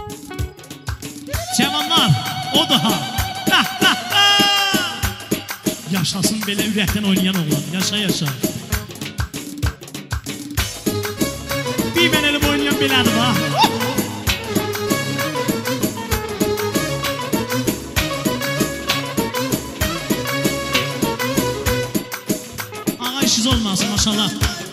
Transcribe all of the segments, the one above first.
Cavanlar, o daha. Yaşasın belə ürəkdən oynayan oğlan. Yaşa, yaşa. Bir mən elim oynayan belədir, bax. Ağa işiz olmasın, maşallah.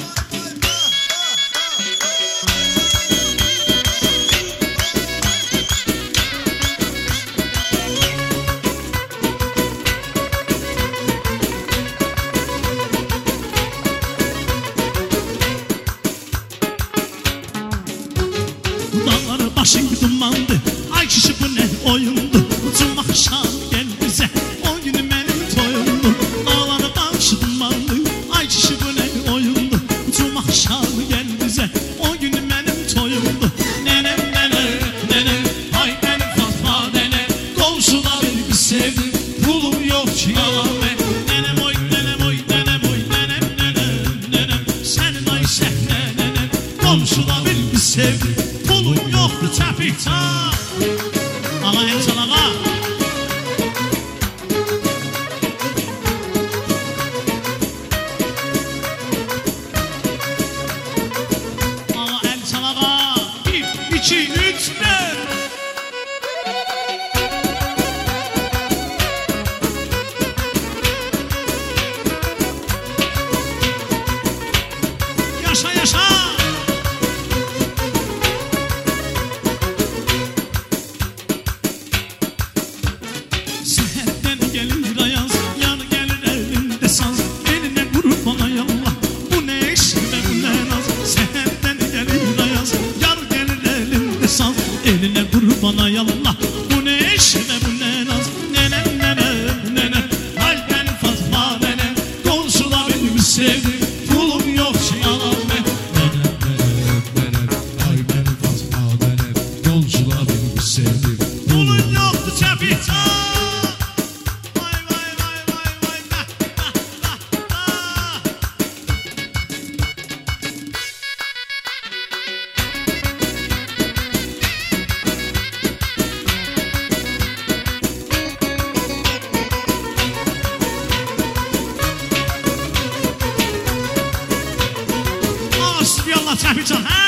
Başın dumandı, ay kişi bu ne oyundu. Ucum akşam gel bize, o günü benim toyumdu. Dağları başı dumandı, ay kişi bu ne oyundu. Ucum akşam gel bize, o günü benim toyumdu. Nenem nenem nenem, ay benim Fatma nenem. Komşuda beni sevdim, pulum yok ki yalan be. Nenem oy nenem oy nenem oy nenem nenem nenem. Senin Ayşe nenem, komşuda beni sevdim. Pulum yoktu çapikta. Ağa el çalağa. Ağa el çalağa. 1, 2, 3, 4. Yaşa yaşa. Eline kurbana yallah, bu ne iş ve bu ne naz. Nenem nenem nenem, ay benim Fatma nenem. Komşuda beni sevdim, pulum yok ki yalan be. Nenem nenem nenem, ay benim Fatma nenem. Komşuda beni sevdim, pulum yoktu çapita. Vay vay vay vay vay, Allah çapıcan, ha?